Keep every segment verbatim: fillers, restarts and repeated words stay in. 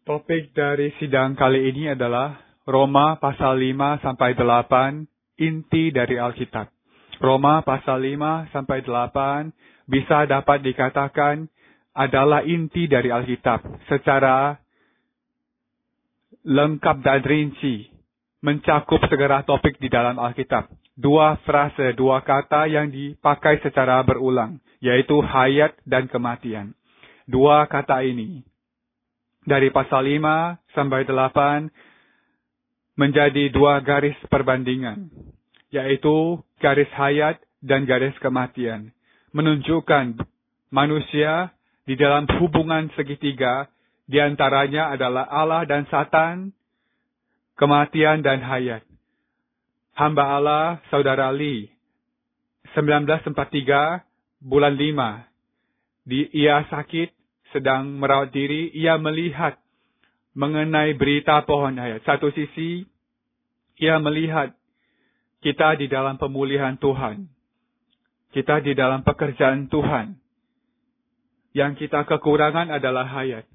Topik dari sidang kali ini adalah Roma pasal lima sampai delapan, inti dari Alkitab. Roma pasal lima sampai delapan bisa dapat dikatakan adalah inti dari Alkitab secara lengkap dan rinci, mencakup segala topik di dalam Alkitab. Dua frase, dua kata yang dipakai secara berulang, yaitu hayat dan kematian. Dua kata ini dari pasal lima sampai delapan menjadi dua garis perbandingan, yaitu garis hayat dan garis kematian, menunjukkan manusia di dalam hubungan segitiga, di antaranya adalah Allah dan Satan, kematian dan hayat. Hamba Allah, Saudara Lee, sembilan belas empat puluh tiga, bulan lima, di, ia sakit, sedang merawat diri, ia melihat mengenai berita pohon hayat. Satu sisi, ia melihat kita di dalam pemulihan Tuhan. Kita di dalam pekerjaan Tuhan. Yang kita kekurangan adalah hayat.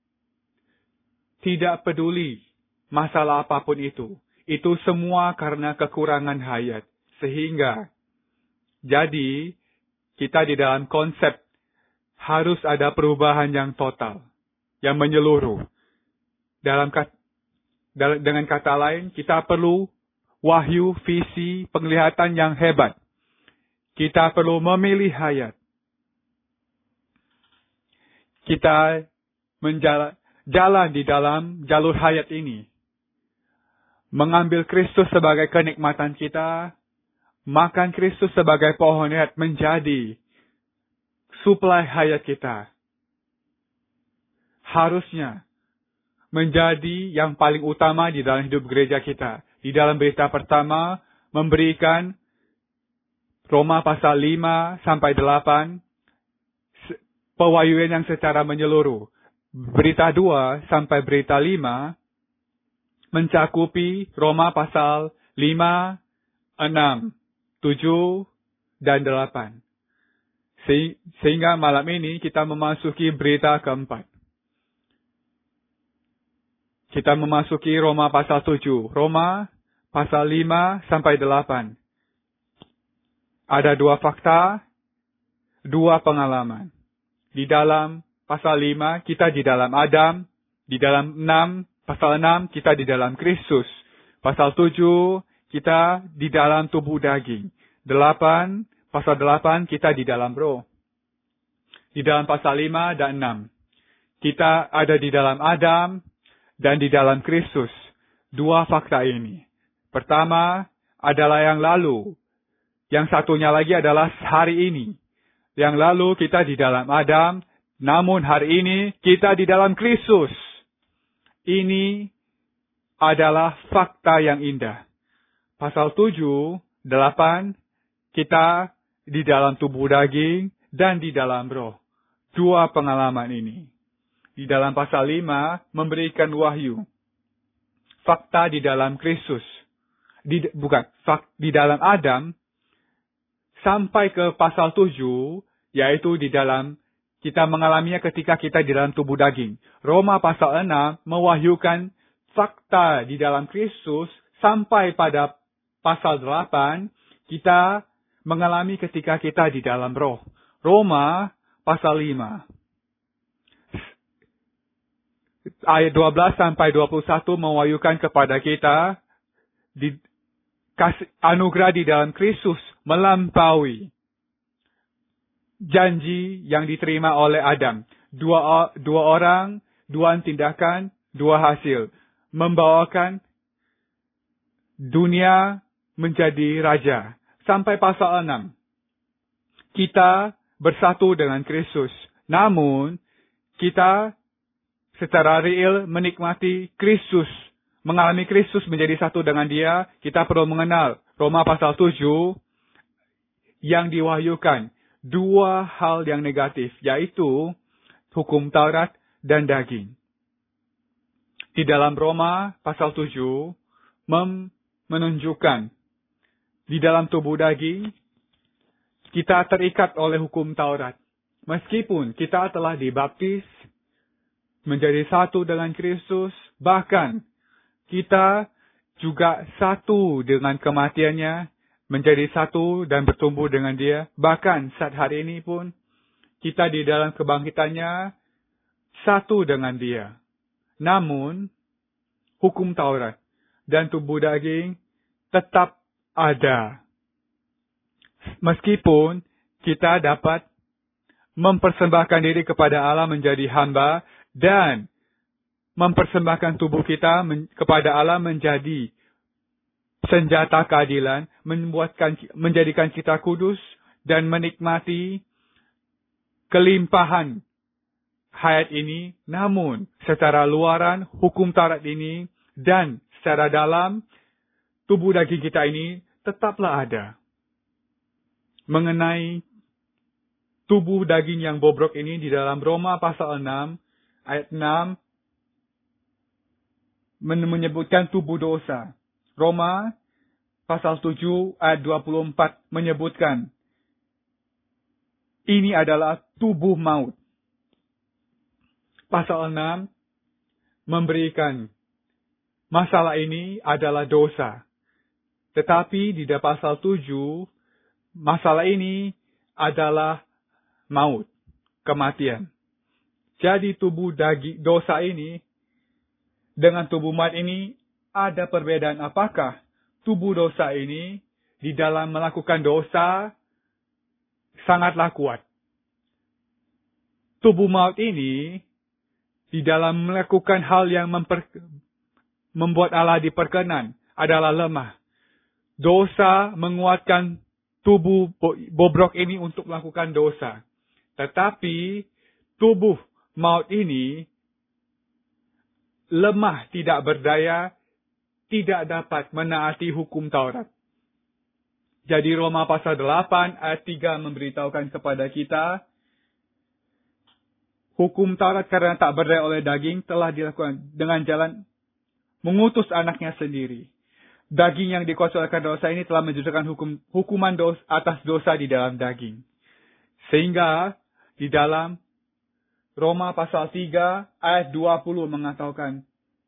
Tidak peduli masalah apapun itu. Itu semua karena kekurangan hayat. Sehingga, jadi, kita di dalam konsep harus ada perubahan yang total, yang menyeluruh. Dalam kat, dengan kata lain, kita perlu wahyu, visi, penglihatan yang hebat. Kita perlu memilih hayat. Kita menjalan jalan di dalam jalur hayat ini. Mengambil Kristus sebagai kenikmatan kita, makan Kristus sebagai pohon hayat menjadi suplai hayat kita. Harusnya menjadi yang paling utama di dalam hidup gereja kita. Di dalam berita pertama, memberikan Roma pasal lima sampai delapan, pewahyuan yang secara menyeluruh. Berita dua sampai berita lima, mencakupi Roma pasal lima, enam, tujuh, dan delapan. Sehingga malam ini kita memasuki berita keempat. Kita memasuki Roma pasal tujuh. Roma pasal lima sampai delapan. Ada dua fakta, dua pengalaman. Di dalam pasal lima, kita di dalam Adam. Di dalam enam, pasal enam, kita di dalam Kristus. Pasal tujuh, kita di dalam tubuh daging. Delapan, pasal delapan, kita di dalam roh. Di dalam pasal lima dan enam. Kita ada di dalam Adam dan di dalam Kristus. Dua fakta ini. Pertama adalah yang lalu. Yang satunya lagi adalah hari ini. Yang lalu kita di dalam Adam, namun hari ini kita di dalam Kristus. Ini adalah fakta yang indah. Pasal tujuh, delapan, kita di dalam tubuh daging dan di dalam roh. Dua pengalaman ini. Di dalam pasal lima, memberikan wahyu. Fakta di dalam Kristus. Di, bukan, fak, di dalam Adam, sampai ke pasal tujuh, yaitu di dalam, kita mengalaminya ketika kita di dalam tubuh daging. Roma pasal enam, mewahyukan fakta di dalam Kristus, sampai pada pasal delapan, kita mengalami ketika kita di dalam roh. Roma pasal lima. Ayat dua belas sampai dua puluh satu mewahyukan kepada kita di kasih anugerah di dalam Kristus melampaui janji yang diterima oleh Adam. Dua, dua orang, dua tindakan, dua hasil. Membawakan dunia menjadi raja. Sampai pasal enam. Kita bersatu dengan Kristus. Namun, kita secara real menikmati Kristus. Mengalami Kristus menjadi satu dengan dia. Kita perlu mengenal Roma pasal tujuh yang diwahyukan. Dua hal yang negatif, yaitu hukum Taurat dan daging. Di dalam Roma pasal tujuh mem- menunjukkan di dalam tubuh daging, kita terikat oleh hukum Taurat. Meskipun kita telah dibaptis menjadi satu dengan Kristus, bahkan kita juga satu dengan kematiannya, menjadi satu dan bertumbuh dengan Dia. Bahkan saat hari ini pun, kita di dalam kebangkitannya, satu dengan Dia. Namun, hukum Taurat dan tubuh daging tetap ada. Meskipun kita dapat mempersembahkan diri kepada Allah menjadi hamba dan mempersembahkan tubuh kita men- kepada Allah menjadi senjata keadilan, membuatkan menjadikan kita kudus dan menikmati kelimpahan hayat ini. Namun secara luaran hukum Taurat ini dan secara dalam tubuh daging kita ini tetaplah ada. Mengenai tubuh daging yang bobrok ini di dalam Roma pasal enam ayat enam menyebutkan tubuh dosa. Roma pasal tujuh ayat dua puluh empat menyebutkan ini adalah tubuh maut. Pasal enam memberikan masalah ini adalah dosa. Tetapi di dalam pasal tujuh masalah ini adalah maut, kematian. Jadi tubuh daging dosa ini dengan tubuh maut ini ada perbedaan. Apakah tubuh dosa ini di dalam melakukan dosa sangatlah kuat? Tubuh maut ini di dalam melakukan hal yang memper, membuat Allah diperkenan adalah lemah. Dosa menguatkan tubuh bobrok ini untuk melakukan dosa. Tetapi tubuh maut ini lemah, tidak berdaya, tidak dapat menaati hukum Taurat. Jadi Roma pasal delapan ayat tiga memberitahukan kepada kita, hukum Taurat karena tak berdaya oleh daging telah dilakukan dengan jalan mengutus anaknya sendiri. Daging yang dikuasai oleh dosa ini telah menjatuhkan hukum, hukuman dos, atas dosa di dalam daging. Sehingga di dalam Roma pasal tiga ayat dua puluh mengatakan,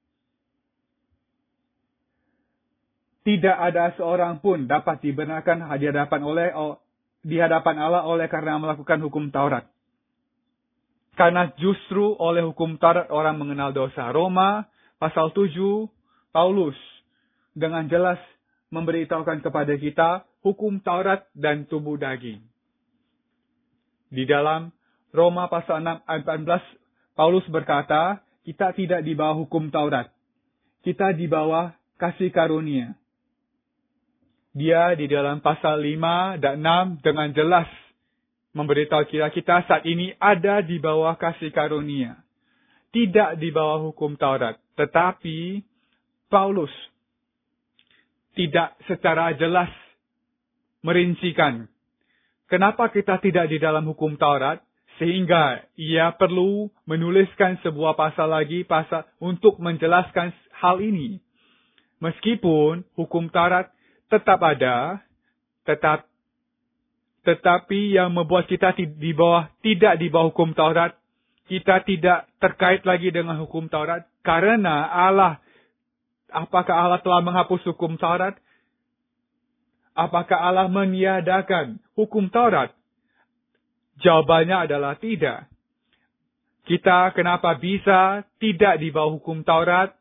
tidak ada seorang pun dapat dibenarkan di hadapan oleh di hadapan Allah oleh karena melakukan hukum Taurat. Karena justru oleh hukum Taurat orang mengenal dosa. Roma pasal tujuh, Paulus dengan jelas memberitahukan kepada kita hukum Taurat dan tubuh daging. Di dalam Roma pasal enam ayat empat belas, Paulus berkata, kita tidak di bawah hukum Taurat. Kita di bawah kasih karunia. Dia di dalam pasal lima dan enam dengan jelas memberitahu kita, kita saat ini ada di bawah kasih karunia. Tidak di bawah hukum Taurat. Tetapi Paulus tidak secara jelas merincikan kenapa kita tidak di dalam hukum Taurat, sehingga ia perlu menuliskan sebuah pasal lagi pasal untuk menjelaskan hal ini. Meskipun hukum Taurat tetap ada, tetap tetapi yang membuat kita di bawah tidak di bawah hukum Taurat, kita tidak terkait lagi dengan hukum Taurat karena Allah. Apakah Allah telah menghapus hukum Taurat? Apakah Allah meniadakan hukum Taurat? Jawabannya adalah tidak. Kita kenapa bisa tidak di bawah hukum Taurat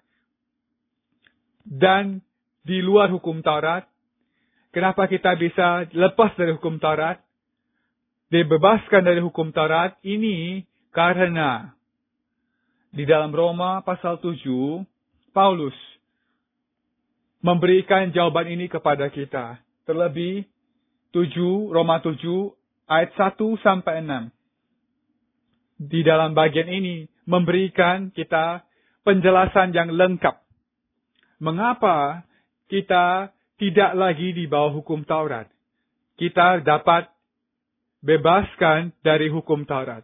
dan di luar hukum Taurat? Kenapa kita bisa lepas dari hukum Taurat? Dibebaskan dari hukum Taurat? Ini karena di dalam Roma pasal tujuh, Paulus memberikan jawaban ini kepada kita. Terlebih tujuh, Roma tujuh ayat satu sampai enam. Di dalam bagian ini memberikan kita penjelasan yang lengkap. Mengapa kita tidak lagi di bawah hukum Taurat? Kita dapat bebaskan dari hukum Taurat.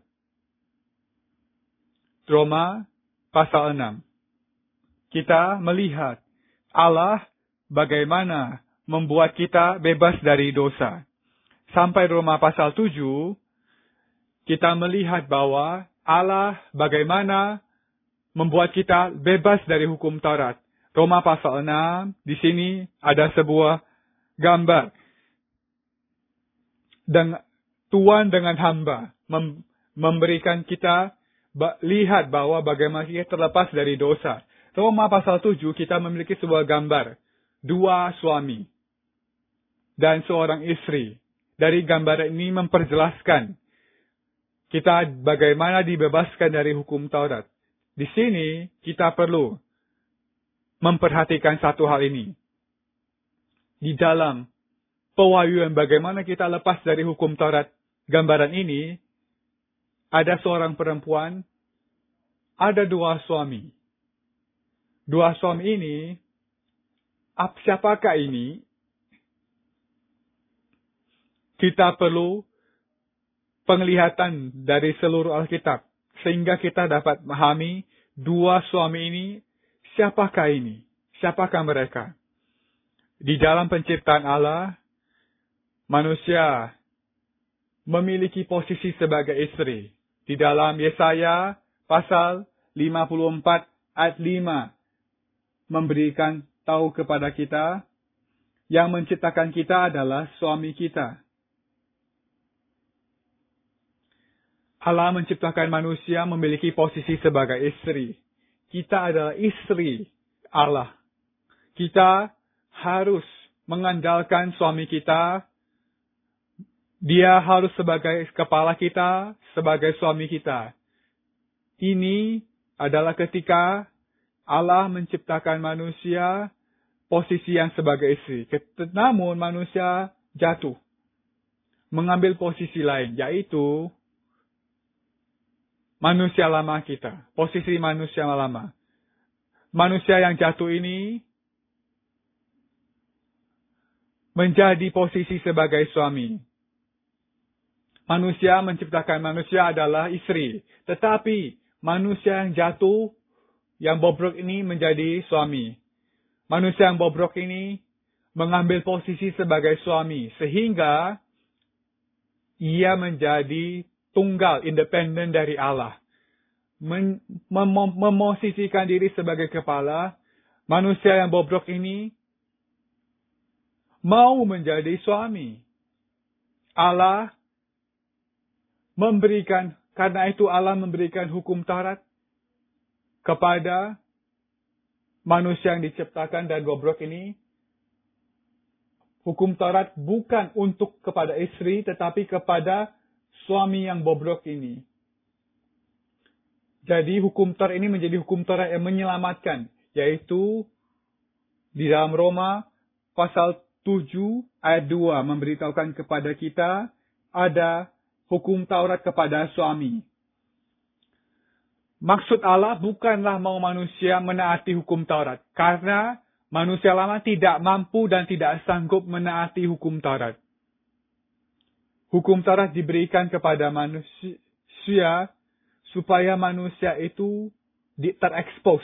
Roma pasal enam. Kita melihat Allah bagaimana membuat kita bebas dari dosa. Sampai Roma pasal tujuh, kita melihat bahwa Allah bagaimana membuat kita bebas dari hukum Taurat. Roma pasal enam, di sini ada sebuah gambar. Dan Tuhan dengan hamba mem- memberikan kita ba- lihat bahwa bagaimana kita terlepas dari dosa. Roma pasal tujuh kita memiliki sebuah gambar. Dua suami dan seorang istri. Dari gambar ini memperjelaskan kita bagaimana dibebaskan dari hukum Taurat. Di sini kita perlu memperhatikan satu hal ini. Di dalam pewahyuan bagaimana kita lepas dari hukum Taurat, gambaran ini, ada seorang perempuan, ada dua suami. Dua suami ini, ap, siapakah ini? Kita perlu penglihatan dari seluruh Alkitab, sehingga kita dapat memahami dua suami ini, siapakah ini? Siapakah mereka? Di dalam penciptaan Allah, manusia memiliki posisi sebagai istri. Di dalam Yesaya pasal lima puluh empat ayat lima memberikan tahu kepada kita, yang menciptakan kita adalah suami kita. Allah menciptakan manusia memiliki posisi sebagai istri. Kita adalah istri Allah. Kita harus mengandalkan suami kita. Dia harus sebagai kepala kita, sebagai suami kita. Ini adalah ketika Allah menciptakan manusia posisi yang sebagai istri. Namun manusia jatuh. Mengambil posisi lain, yaitu manusia lama kita. Posisi manusia lama. Manusia yang jatuh ini menjadi posisi sebagai suami. Manusia menciptakan manusia adalah istri. Tetapi manusia yang jatuh, yang bobrok ini menjadi suami. Manusia yang bobrok ini mengambil posisi sebagai suami. Sehingga ia menjadi tunggal, independen dari Allah. Mem- mem- memosisikan diri sebagai kepala. Manusia yang bobrok ini mau menjadi suami. Allah memberikan, karena itu Allah memberikan hukum Taurat kepada manusia yang diciptakan dan bobrok ini. Hukum Taurat bukan untuk kepada istri, tetapi kepada suami yang bobrok ini. Jadi hukum Taurat ini menjadi hukum Taurat yang menyelamatkan, yaitu di dalam Roma pasal tujuh ayat dua memberitahukan kepada kita ada hukum Taurat kepada suami. Maksud Allah bukanlah mau manusia menaati hukum Taurat, karena manusia lama tidak mampu dan tidak sanggup menaati hukum Taurat. Hukum Taurat diberikan kepada manusia supaya manusia itu terekspos.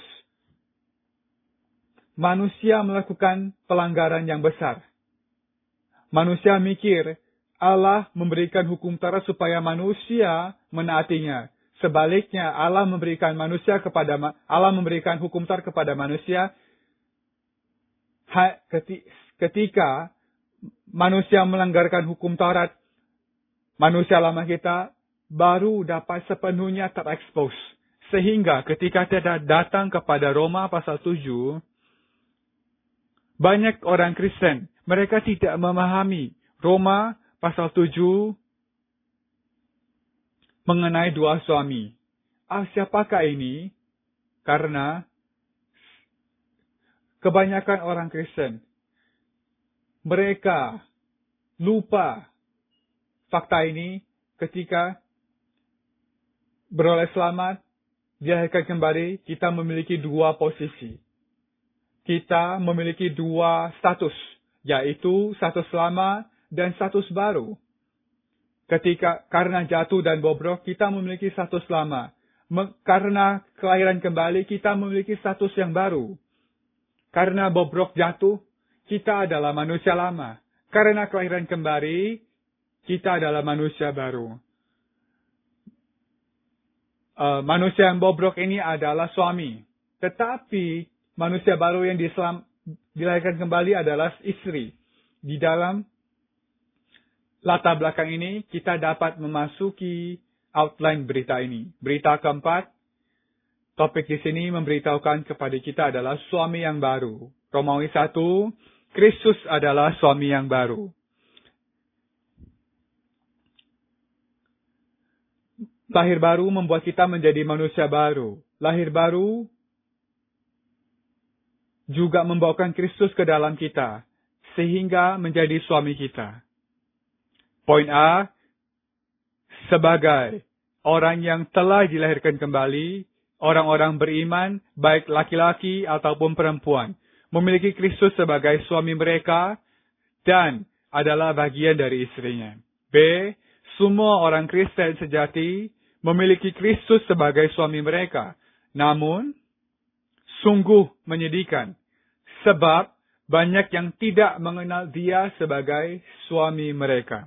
Manusia melakukan pelanggaran yang besar. Manusia mikir Allah memberikan hukum Taurat supaya manusia menaatinya. Sebaliknya, Allah memberikan manusia kepada Allah memberikan hukum Taurat kepada manusia ketika manusia melanggarkan hukum Taurat. Manusia lama kita baru dapat sepenuhnya terekspos. Sehingga ketika kita datang kepada Roma pasal tujuh, banyak orang Kristen, mereka tidak memahami Roma pasal tujuh mengenai dua suami. Ah, siapakah ini? Karena kebanyakan orang Kristen, mereka lupa fakta ini ketika beroleh selamat, dilahirkan kembali, kita memiliki dua posisi. Kita memiliki dua status, yaitu status lama dan status baru. Ketika karena jatuh dan bobrok, kita memiliki status lama. Me, karena kelahiran kembali, kita memiliki status yang baru. Karena bobrok jatuh, kita adalah manusia lama. Karena kelahiran kembali, kita adalah manusia baru. uh, manusia yang bobrok ini adalah suami. Tetapi manusia baru yang diselam, dilahirkan kembali adalah istri. Di dalam latar belakang ini kita dapat memasuki outline berita ini. Berita keempat, topik di sini memberitahukan kepada kita adalah suami yang baru. Romawi satu, Kristus adalah suami yang baru. Lahir baru membuat kita menjadi manusia baru. Lahir baru juga membawakan Kristus ke dalam kita, sehingga menjadi suami kita. Poin A, sebagai orang yang telah dilahirkan kembali, orang-orang beriman, baik laki-laki ataupun perempuan, memiliki Kristus sebagai suami mereka dan adalah bagian dari istrinya. B, semua orang Kristen sejati memiliki Kristus sebagai suami mereka. Namun, sungguh menyedihkan, sebab banyak yang tidak mengenal Dia sebagai suami mereka.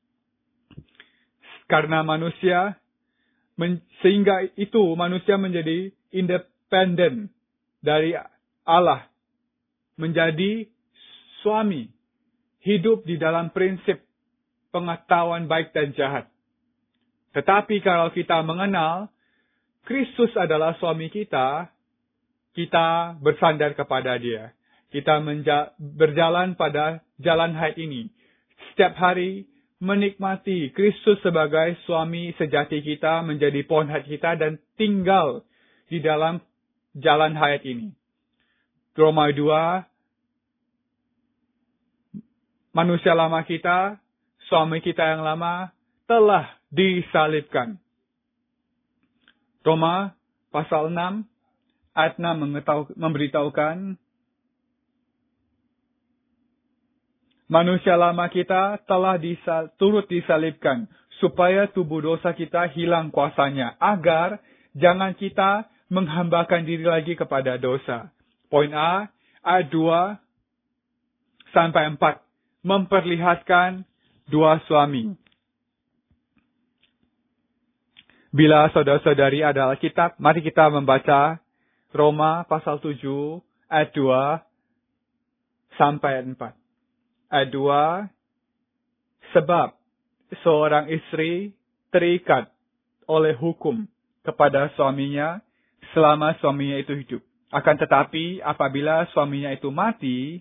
Karena manusia, men, sehingga itu manusia menjadi independen dari Allah, menjadi suami, hidup di dalam prinsip pengetahuan baik dan jahat. Tetapi kalau kita mengenal Kristus adalah suami kita, kita bersandar kepada Dia. Kita menja- berjalan pada jalan hayat ini. Setiap hari menikmati Kristus sebagai suami sejati kita, menjadi pohon hayat kita, dan tinggal di dalam jalan hayat ini. Roma dua, manusia lama kita, suami kita yang lama, telah disalibkan. Roma pasal enam, ayat enam mengetahu, memberitahukan, manusia lama kita telah disal, turut disalibkan, supaya tubuh dosa kita hilang kuasanya, agar jangan kita menghambakan diri lagi kepada dosa. Poin A, ayat dua sampai empat, memperlihatkan dua suami. Bila saudara-saudari adalah kitab, mari kita membaca Roma pasal tujuh, ayat dua sampai empat. Ayat dua, sebab seorang istri terikat oleh hukum kepada suaminya selama suaminya itu hidup. Akan tetapi apabila suaminya itu mati,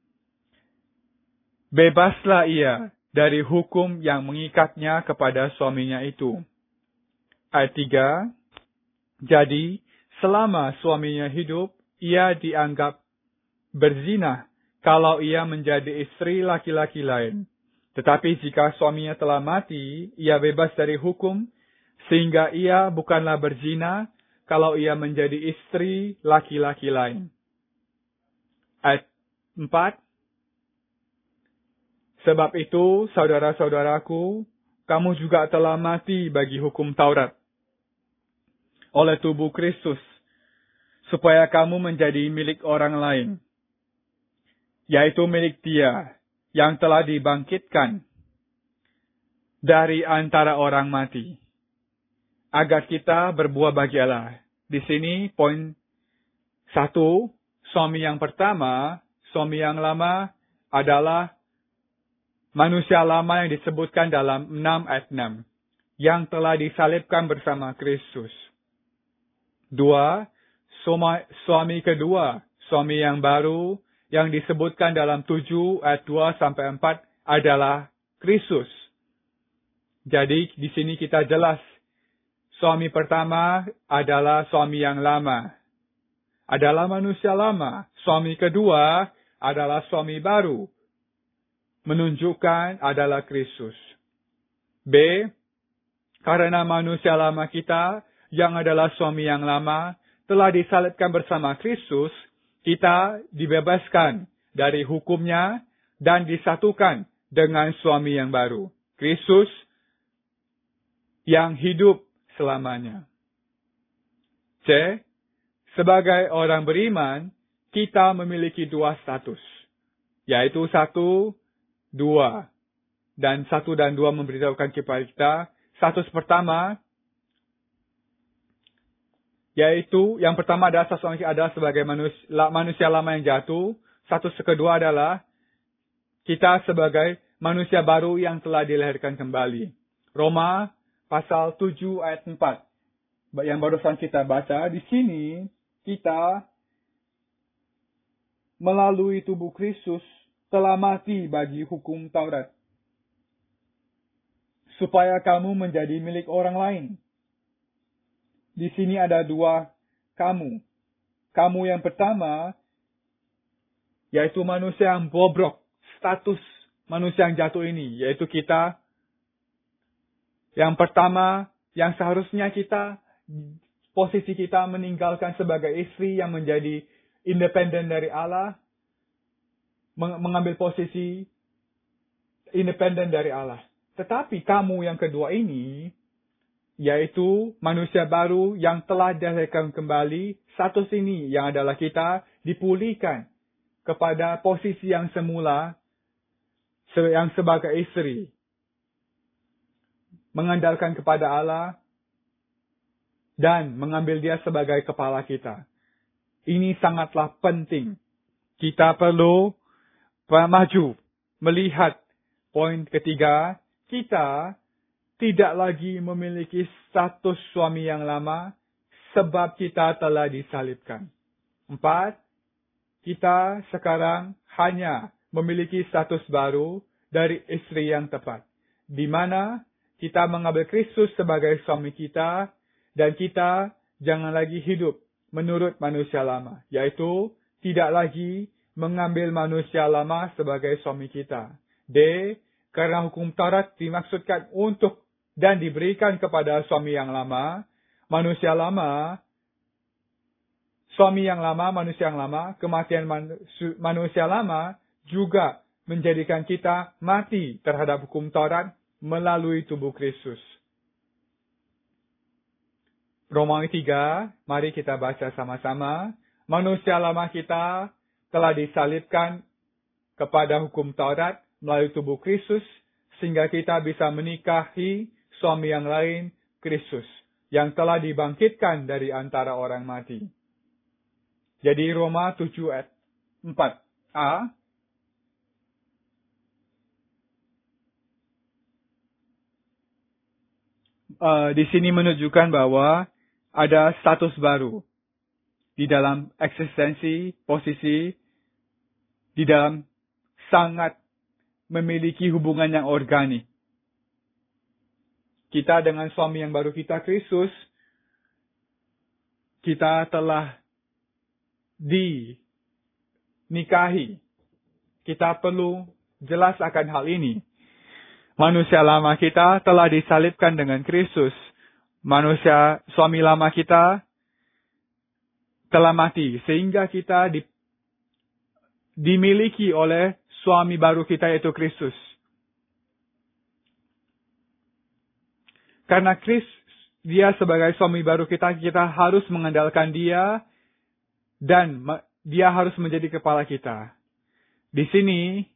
bebaslah ia dari hukum yang mengikatnya kepada suaminya itu. Ayat tiga, jadi selama suaminya hidup, ia dianggap berzina kalau ia menjadi istri laki-laki lain. Tetapi jika suaminya telah mati, ia bebas dari hukum, sehingga ia bukanlah berzina kalau ia menjadi istri laki-laki lain. Ayat empat, sebab itu, saudara-saudaraku, kamu juga telah mati bagi hukum Taurat oleh tubuh Kristus, supaya kamu menjadi milik orang lain, yaitu milik Dia yang telah dibangkitkan dari antara orang mati, agar kita berbuah bagi Allah. Di sini poin satu, suami yang pertama, suami yang lama adalah manusia lama yang disebutkan dalam enam ayat enam, yang telah disalibkan bersama Kristus. Dua, suami kedua, suami yang baru, yang disebutkan dalam tujuh ayat dua sampai empat adalah Kristus. Jadi di sini kita jelas, suami pertama adalah suami yang lama, adalah manusia lama. Suami kedua adalah suami baru, menunjukkan adalah Kristus. B, karena manusia lama kita yang adalah suami yang lama telah disalibkan bersama Kristus, kita dibebaskan dari hukumnya dan disatukan dengan suami yang baru, Kristus yang hidup selamanya. C, sebagai orang beriman, kita memiliki dua status, yaitu satu, dua. Dan satu dan dua memberitahukan kepada kita, status pertama, Yaitu, yang pertama adalah status suami adalah sebagai manusia, manusia lama yang jatuh. Status kedua adalah kita sebagai manusia baru yang telah dilahirkan kembali. Roma pasal tujuh ayat empat. Yang barusan kita baca, di sini kita melalui tubuh Kristus telah mati bagi hukum Taurat, supaya kamu menjadi milik orang lain. Di sini ada dua kamu. Kamu yang pertama, yaitu manusia yang bobrok, status manusia yang jatuh ini, yaitu kita. Yang pertama, yang seharusnya kita, posisi kita meninggalkan sebagai istri yang menjadi independen dari Allah, mengambil posisi independen dari Allah. Tetapi kamu yang kedua ini, yaitu manusia baru yang telah dilahirkan kembali, status ini yang adalah kita dipulihkan kepada posisi yang semula, yang sebagai istri. Mengandalkan kepada Allah, dan mengambil dia sebagai kepala kita. Ini sangatlah penting. Kita perlu maju, melihat poin ketiga, kita tidak lagi memiliki status suami yang lama, sebab kita telah disalibkan. Empat, kita sekarang hanya memiliki status baru dari istri yang tepat, di mana kita mengambil Kristus sebagai suami kita, dan kita jangan lagi hidup menurut manusia lama, yaitu tidak lagi mengambil manusia lama sebagai suami kita. D, karena hukum Taurat dimaksudkan untuk dan diberikan kepada suami yang lama, manusia lama, suami yang lama, manusia yang lama, kematian manusia lama juga menjadikan kita mati terhadap hukum Taurat melalui tubuh Kristus. Romawi tiga, mari kita baca sama-sama. Manusia lama kita telah disalibkan kepada hukum Taurat melalui tubuh Kristus, sehingga kita bisa menikahi suami yang lain, Kristus, yang telah dibangkitkan dari antara orang mati. Jadi Roma tujuh ayat empat a. Uh, di sini menunjukkan bahwa ada status baru di dalam eksistensi, posisi, di dalam sangat memiliki hubungan yang organik. Kita dengan suami yang baru kita, Kristus, kita telah dinikahi. Kita perlu jelas akan hal ini. Manusia lama kita telah disalibkan dengan Kristus. Manusia, suami lama kita telah mati, sehingga kita di, dimiliki oleh suami baru kita, yaitu Kristus. Karena Kristus, dia sebagai suami baru kita, kita harus mengandalkan dia, dan dia harus menjadi kepala kita. Di sini,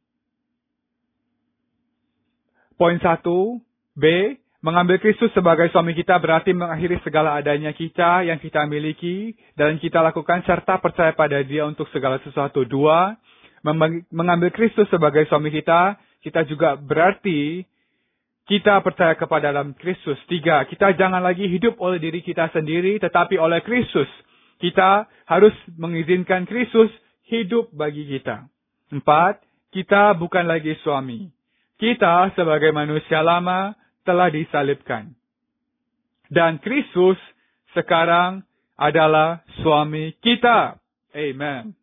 poin satu, B, mengambil Kristus sebagai suami kita berarti mengakhiri segala adanya kita yang kita miliki dan kita lakukan serta percaya pada dia untuk segala sesuatu. Dua, mengambil Kristus sebagai suami kita, kita juga berarti kita percaya kepada dalam Kristus. Tiga, kita jangan lagi hidup oleh diri kita sendiri, tetapi oleh Kristus. Kita harus mengizinkan Kristus hidup bagi kita. Empat, kita bukan lagi suami. Kita sebagai manusia lama telah disalibkan. Dan Kristus sekarang adalah suami kita. Amen.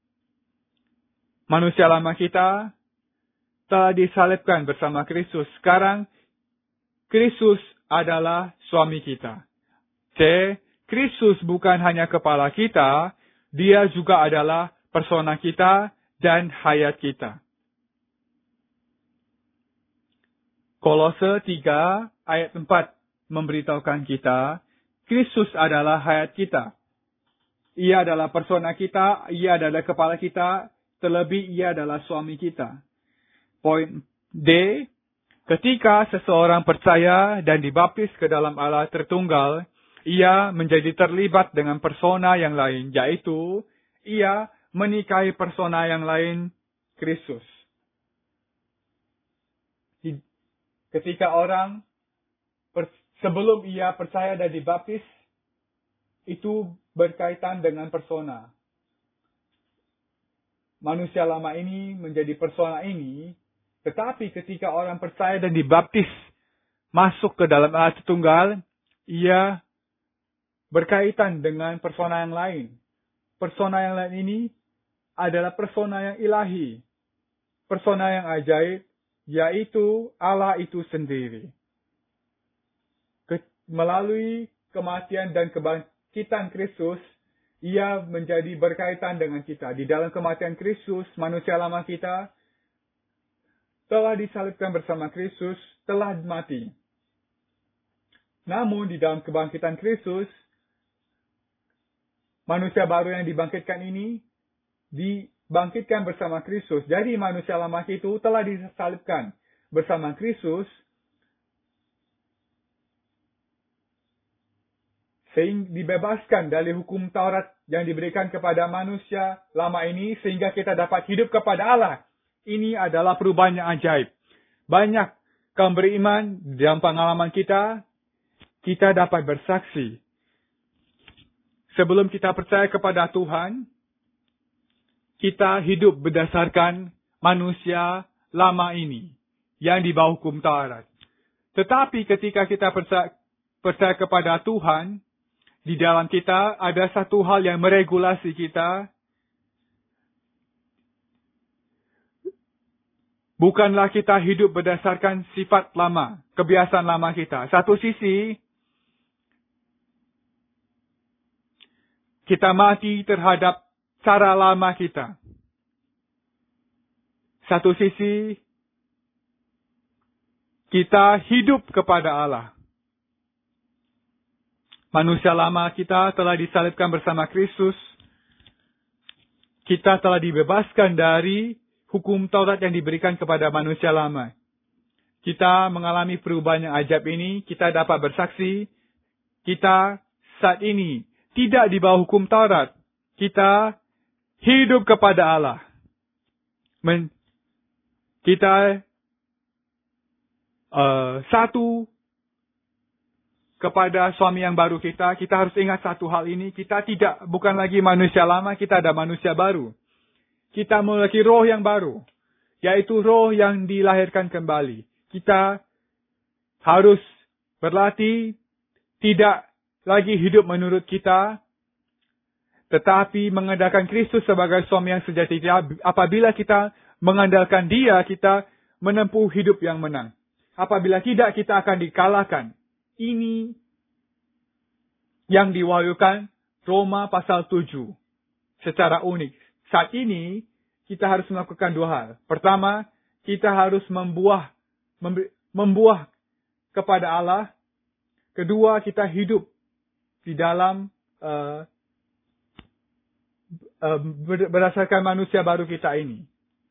Manusia lama kita telah disalibkan bersama Kristus. Sekarang, Kristus adalah suami kita. C. Kristus bukan hanya kepala kita, dia juga adalah persona kita dan hayat kita. Kolose tiga ayat empat memberitahukan kita, Kristus adalah hayat kita. Ia adalah persona kita, ia adalah kepala kita, terlebih ia adalah suami kita. Poin D, ketika seseorang percaya dan dibaptis ke dalam Allah Tritunggal, Ia menjadi terlibat dengan persona yang lain, yaitu ia menikahi persona yang lain, Kristus. Ketika orang sebelum ia percaya dan dibaptis, itu berkaitan dengan persona. Manusia lama ini menjadi persona ini, tetapi ketika orang percaya dan dibaptis masuk ke dalam Allah Tritunggal, ia berkaitan dengan persona yang lain. Persona yang lain ini adalah persona yang ilahi, persona yang ajaib, yaitu Allah itu sendiri. Melalui kematian dan kebangkitan Kristus, ia menjadi berkaitan dengan kita. Di dalam kematian Kristus, manusia lama kita telah disalibkan bersama Kristus, telah mati. Namun di dalam kebangkitan Kristus, manusia baru yang dibangkitkan ini dibangkitkan bersama Kristus. Jadi manusia lama itu telah disalibkan bersama Kristus, sehingga dibebaskan dari hukum Taurat yang diberikan kepada manusia lama ini, sehingga kita dapat hidup kepada Allah. Ini adalah perubahan yang ajaib. Banyak kaum beriman dalam pengalaman kita, kita dapat bersaksi. Sebelum kita percaya kepada Tuhan, kita hidup berdasarkan manusia lama ini yang di bawah hukum Taurat. Tetapi ketika kita percaya, percaya kepada Tuhan, di dalam kita ada satu hal yang meregulasi kita. Bukanlah kita hidup berdasarkan sifat lama, kebiasaan lama kita. Satu sisi, kita mati terhadap cara lama kita. Satu sisi, kita hidup kepada Allah. Manusia lama kita telah disalibkan bersama Kristus. Kita telah dibebaskan dari hukum Taurat yang diberikan kepada manusia lama. Kita mengalami perubahan yang ajaib ini. Kita dapat bersaksi. Kita saat ini tidak di bawah hukum Taurat. Kita hidup kepada Allah. Men, kita uh, satu kepada suami yang baru kita, kita harus ingat satu hal ini. Kita tidak, bukan lagi manusia lama, kita ada manusia baru. Kita memiliki roh yang baru, yaitu roh yang dilahirkan kembali. Kita harus berlatih, tidak lagi hidup menurut kita, tetapi mengandalkan Kristus sebagai suami yang sejati. Apabila kita mengandalkan Dia, kita menempuh hidup yang menang. Apabila tidak, kita akan dikalahkan. Ini yang diwahyukan Roma pasal tujuh. Secara unik. Saat ini, kita harus melakukan dua hal. Pertama, kita harus membuah, membuah kepada Allah. Kedua, kita hidup di dalam uh, uh, berdasarkan manusia baru kita ini.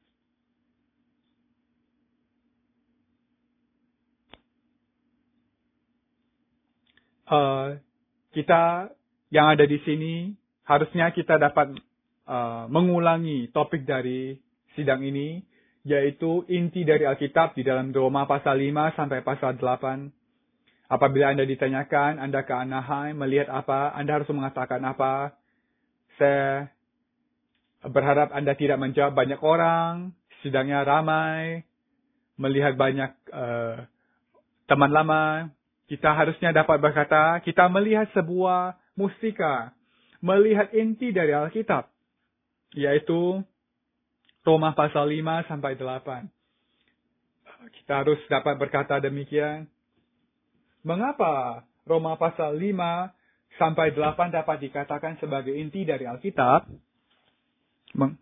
Uh, kita yang ada di sini, harusnya kita dapat uh, mengulangi topik dari sidang ini, yaitu inti dari Alkitab di dalam Roma pasal lima sampai pasal delapan. Apabila Anda ditanyakan, Anda ke Anaheim, melihat apa, Anda harus mengatakan apa. Saya berharap Anda tidak menjawab banyak orang, sidangnya ramai, melihat banyak uh, teman lama. Kita harusnya dapat berkata, kita melihat sebuah mustika, melihat inti dari Alkitab, yaitu Roma pasal lima sampai delapan. Kita harus dapat berkata demikian. Mengapa Roma pasal lima sampai delapan dapat dikatakan sebagai inti dari Alkitab? Meng-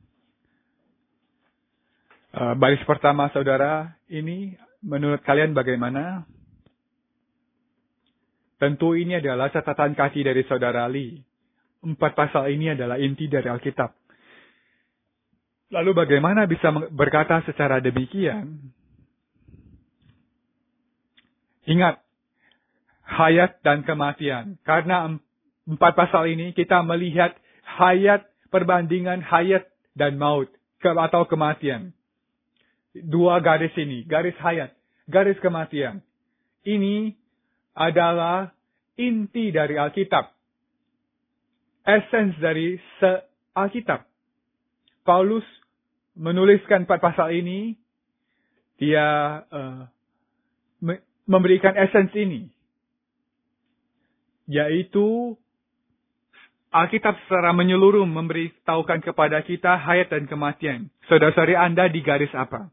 uh, baris pertama saudara, ini menurut kalian bagaimana? Tentu ini adalah catatan kaki dari saudara Lee. Empat pasal ini adalah inti dari Alkitab. Lalu bagaimana bisa berkata secara demikian? Ingat, hayat dan kematian. Karena empat pasal ini kita melihat hayat, perbandingan hayat dan maut ke, atau kematian. Dua garis ini, garis hayat, garis kematian. Ini adalah inti dari Alkitab. Essence dari Alkitab. Paulus menuliskan empat pasal ini, dia uh, me- memberikan essence ini. Yaitu, Alkitab secara menyeluruh memberitahukan kepada kita hayat dan kematian. Saudara-saudari Anda di garis apa?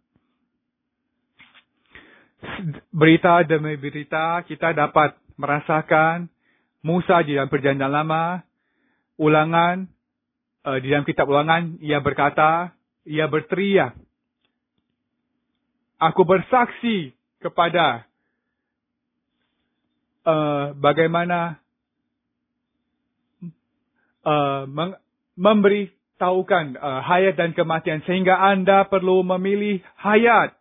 Berita demi berita kita dapat merasakan Musa di dalam Perjanjian Lama, Ulangan, uh, di dalam kitab Ulangan, ia berkata, ia berteriak, aku bersaksi kepada uh, bagaimana uh, meng- memberitahukan uh, hayat dan kematian, sehingga Anda perlu memilih hayat.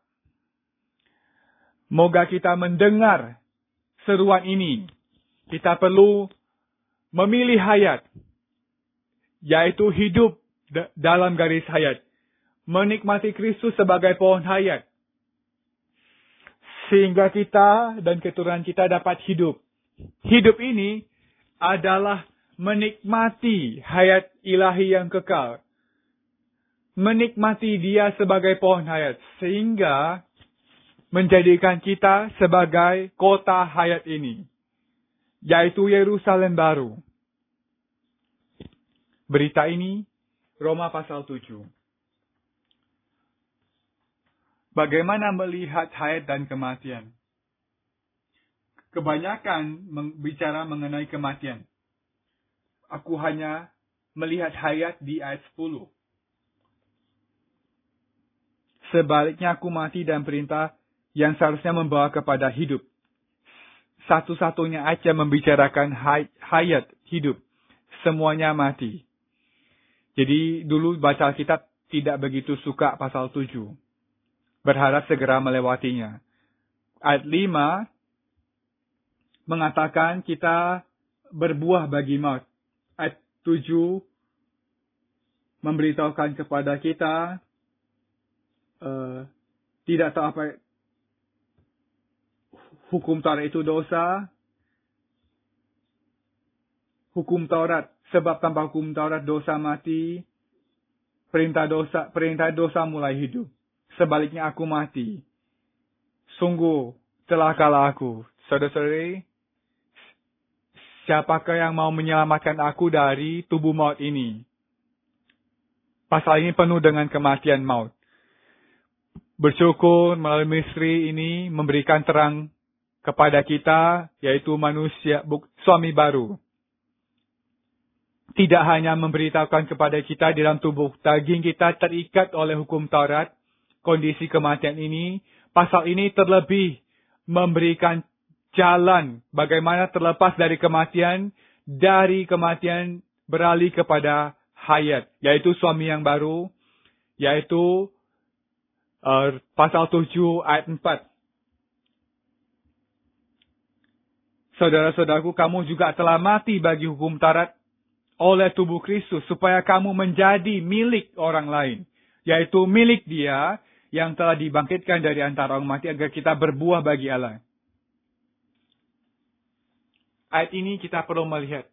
Moga kita mendengar seruan ini. Kita perlu memilih hayat, yaitu hidup d- dalam garis hayat. Menikmati Kristus sebagai pohon hayat. Sehingga kita dan keturunan kita dapat hidup. Hidup ini adalah menikmati hayat ilahi yang kekal. Menikmati Dia sebagai pohon hayat. Sehingga menjadikan kita sebagai kota hayat ini. Yaitu Yerusalem baru. Berita ini, Roma pasal tujuh. Bagaimana melihat hayat dan kematian? Kebanyakan bicara mengenai kematian. Aku hanya melihat hayat di ayat sepuluh. Sebaliknya aku mati dan perintah yang seharusnya membawa kepada hidup. Satu-satunya ayat yang membicarakan hayat, hidup. Semuanya mati. Jadi dulu baca Alkitab tidak begitu suka pasal tujuh. Berharap segera melewatinya. Ayat lima mengatakan kita berbuah bagi maut. Ayat tujuh memberitahukan kepada kita uh, tidak tahu apa hukum Taurat itu dosa. Hukum Taurat, sebab tanpa hukum Taurat dosa mati. Perintah dosa, perintah dosa mulai hidup. Sebaliknya aku mati. Sungguh celakalah aku. Saudara-saudari, siapakah yang mau menyelamatkan aku dari tubuh maut ini? Pasal ini penuh dengan kematian maut. Bersyukur melalui misteri ini memberikan terang kepada kita, yaitu manusia, suami baru. Tidak hanya memberitahukan kepada kita di dalam tubuh daging kita terikat oleh hukum Taurat, kondisi kematian ini, pasal ini terlebih memberikan jalan bagaimana terlepas dari kematian, dari kematian beralih kepada hayat, yaitu suami yang baru, yaitu uh, pasal tujuh ayat empat. Saudara-saudaraku, kamu juga telah mati bagi hukum Taurat oleh tubuh Kristus, supaya kamu menjadi milik orang lain, yaitu milik Dia yang telah dibangkitkan dari antara orang mati, agar kita berbuah bagi Allah. Ayat ini kita perlu melihat.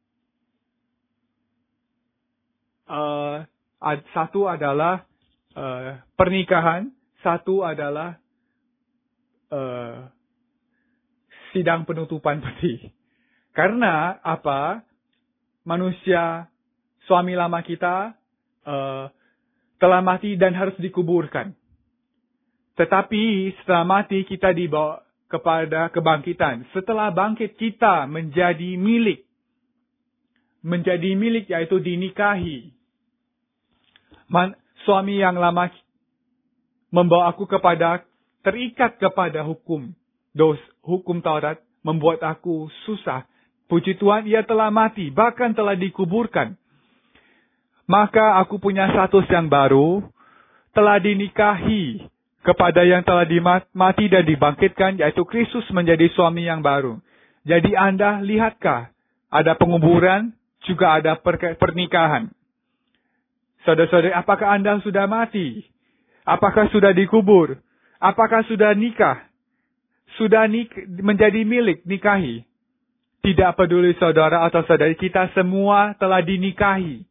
Uh, satu adalah uh, pernikahan, satu adalah uh, sidang penutupan peti. Karena apa? Manusia, suami lama kita uh, telah mati dan harus dikuburkan. Tetapi setelah mati kita dibawa kepada kebangkitan. Setelah bangkit kita menjadi milik. Menjadi milik yaitu dinikahi. Man, suami yang lama membawa aku kepada, terikat kepada hukum. Dos, hukum Taurat membuat aku susah. Puji Tuhan, ia telah mati, bahkan telah dikuburkan. Maka aku punya status yang baru, telah dinikahi kepada yang telah dimati dan dibangkitkan, yaitu Kristus menjadi suami yang baru. Jadi Anda lihatkah, ada penguburan, juga ada per- pernikahan. Saudara-saudari, apakah Anda sudah mati? Apakah sudah dikubur? Apakah sudah nikah? Sudah nik- menjadi milik, nikahi? Tidak peduli saudara atau saudari, kita semua telah dinikahi.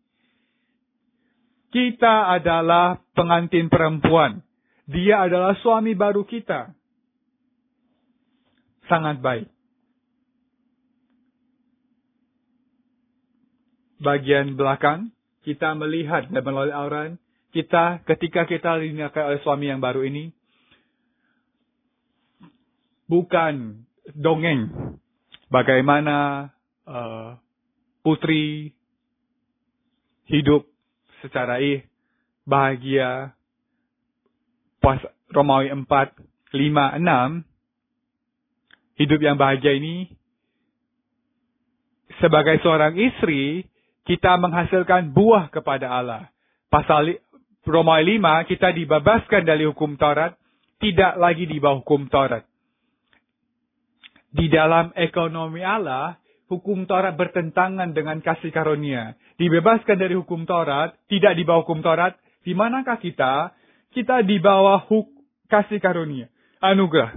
Kita adalah pengantin perempuan. Dia adalah suami baru kita. Sangat baik. Bagian belakang, kita melihat dan melalui Al-Quran, kita ketika kita dinikahi oleh suami yang baru ini, bukan dongeng bagaimana uh, putri hidup secara ih bahagia. Pas Romawi empat, lima, enam, hidup yang bahagia ini, sebagai seorang istri, kita menghasilkan buah kepada Allah. Pasal Romawi lima, kita dibebaskan dari hukum Taurat, tidak lagi di bawah hukum Taurat. Di dalam ekonomi Allah, hukum Taurat bertentangan dengan kasih karunia. Dibebaskan dari hukum Taurat, tidak di bawah hukum Taurat. Di manakah kita? Kita di bawah huk kasih karunia, anugerah.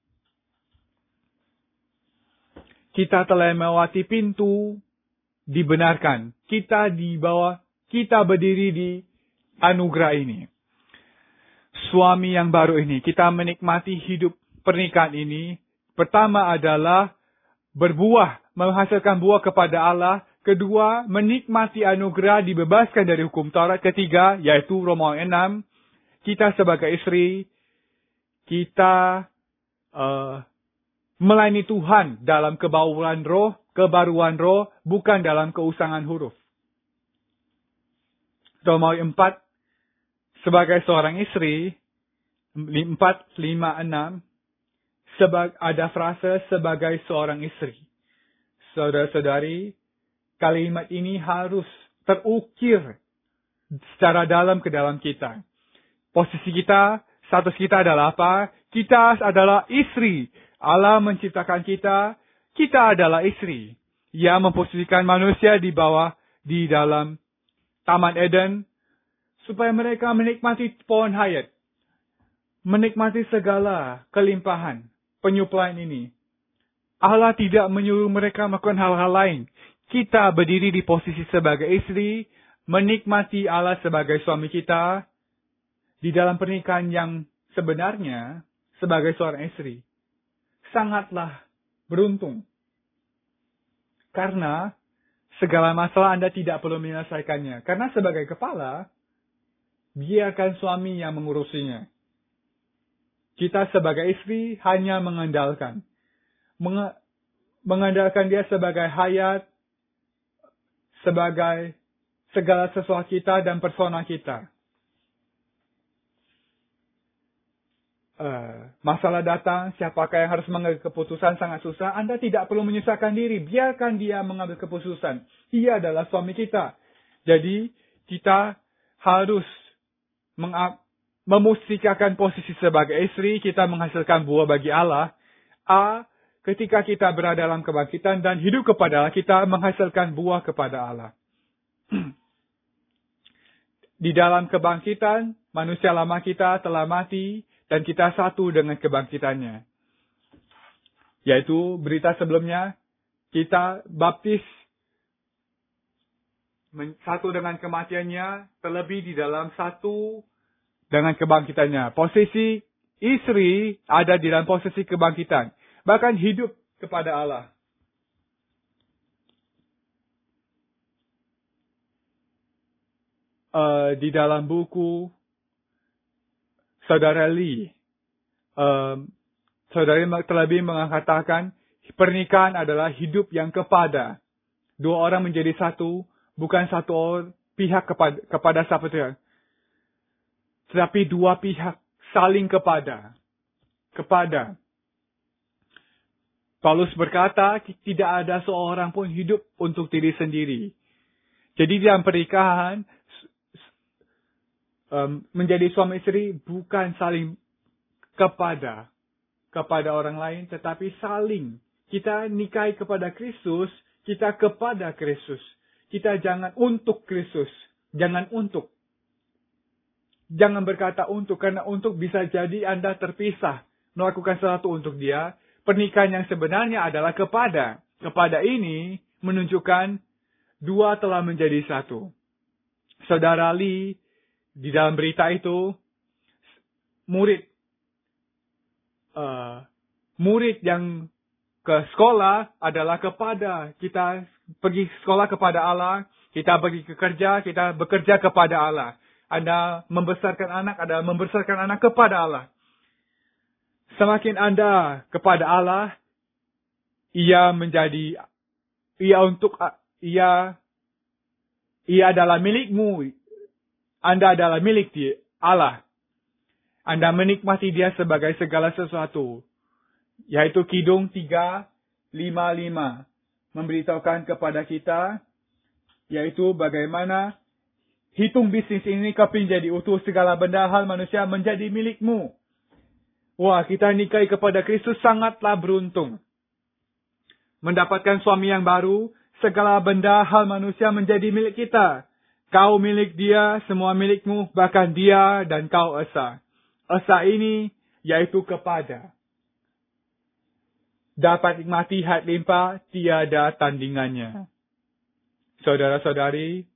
Kita telah melewati pintu dibenarkan. Kita di bawah, kita berdiri di anugerah ini. Suami yang baru ini, kita menikmati hidup pernikahan ini. Pertama adalah berbuah, menghasilkan buah kepada Allah. Kedua, menikmati anugerah, dibebaskan dari hukum Taurat. Ketiga, yaitu Romawi enam, kita sebagai istri, kita uh, melayani Tuhan dalam kebaruan roh, kebaruan roh, bukan dalam keusangan huruf. Romawi empat, sebagai seorang istri, empat, lima, enam, sebag, ada frase sebagai seorang istri. Saudara-saudari, kalimat ini harus terukir secara dalam ke dalam kita. Posisi kita, status kita adalah apa? Kita adalah istri. Allah menciptakan kita, kita adalah istri. Ia memposisikan manusia di bawah, di dalam Taman Eden, supaya mereka menikmati pohon hayat. Menikmati segala kelimpahan, penyuplaian ini. Allah tidak menyuruh mereka melakukan hal-hal lain. Kita berdiri di posisi sebagai istri, menikmati Allah sebagai suami kita, di dalam pernikahan yang sebenarnya, sebagai seorang istri. Sangatlah beruntung. Karena segala masalah Anda tidak perlu menyelesaikannya. Karena sebagai kepala, biarkan suami yang mengurusinya. Kita sebagai istri hanya mengandalkan. Meng- mengandalkan dia sebagai hayat, sebagai segala sesuatu kita dan persona kita. Uh, masalah datang, siapakah yang harus mengambil keputusan sangat susah. Anda tidak perlu menyusahkan diri. Biarkan dia mengambil keputusan. Dia adalah suami kita. Jadi, kita harus mengap, memusikakan posisi sebagai istri. Kita menghasilkan buah bagi Allah. A, ketika kita berada dalam kebangkitan dan hidup kepada Allah, kita menghasilkan buah kepada Allah. Di dalam kebangkitan, manusia lama kita telah mati. Dan kita satu dengan kebangkitannya. Yaitu berita sebelumnya, kita baptis satu dengan kematiannya, terlebih di dalam satu dengan kebangkitannya. Posisi istri ada di dalam posisi kebangkitan. Bahkan hidup kepada Allah. Uh, di dalam buku Saudara Lee, um, Saudara terlebih mengatakan, pernikahan adalah hidup yang kepada. Dua orang menjadi satu, bukan satu orang pihak kepada, kepada satu pihak. Tetapi dua pihak saling kepada. Kepada. Paulus berkata, tidak ada seorang pun hidup untuk diri sendiri. Jadi dalam pernikahan, Um, menjadi suami istri bukan saling kepada kepada orang lain, tetapi saling kita nikahi kepada Kristus, kita kepada Kristus. Kita jangan untuk Kristus. Jangan untuk. Jangan berkata untuk, karena untuk bisa jadi Anda terpisah. Melakukan sesuatu untuk dia. Pernikahan yang sebenarnya adalah kepada. Kepada ini menunjukkan dua telah menjadi satu. Saudara Lee, di dalam berita itu, murid. Uh, murid yang ke sekolah adalah kepada. Kita pergi sekolah kepada Allah. Kita pergi ke kerja, kita bekerja kepada Allah. Anda membesarkan anak, Anda membesarkan anak kepada Allah. Semakin Anda kepada Allah, ia menjadi, ia untuk, ia, ia adalah milikmu. Anda adalah milik dia, Allah. Anda menikmati dia sebagai segala sesuatu. Yaitu Kidung tiga lima lima. Memberitahukan kepada kita, yaitu bagaimana hitung bisnis ini keping jadi utuh segala benda hal manusia menjadi milikmu. Wah, kita nikahi kepada Kristus sangatlah beruntung. Mendapatkan suami yang baru, segala benda hal manusia menjadi milik kita. Kau milik dia, semua milikmu, bahkan dia dan kau esa. Esa ini yaitu kepada. Dapat nikmati hayat limpah, tiada tandingannya. Saudara-saudari,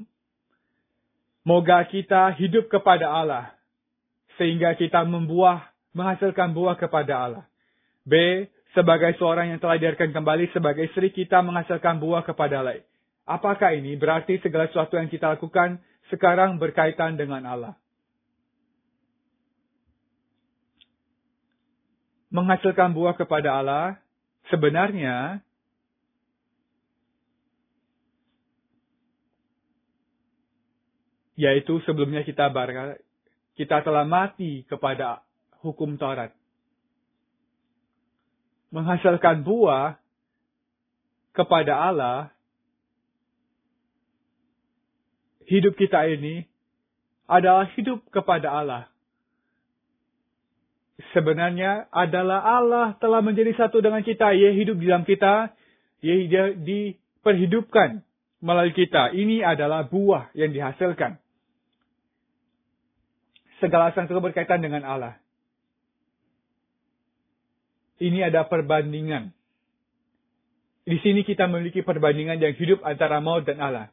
semoga kita hidup kepada Allah. Sehingga kita membuah, menghasilkan buah kepada Allah. B. Sebagai seorang yang telah dihadirkan kembali, sebagai istri kita menghasilkan buah kepada Allah. Apakah ini? Berarti segala sesuatu yang kita lakukan sekarang berkaitan dengan Allah. Menghasilkan buah kepada Allah, sebenarnya yaitu sebelumnya kita bar, kita telah mati kepada hukum Taurat. Menghasilkan buah kepada Allah, hidup kita ini adalah hidup kepada Allah. Sebenarnya adalah Allah telah menjadi satu dengan kita. Ia hidup di dalam kita. Ia diperhidupkan melalui kita. Ini adalah buah yang dihasilkan. Segala sesuatu berkaitan dengan Allah. Ini ada perbandingan. Di sini kita memiliki perbandingan yang hidup antara maut dan Allah.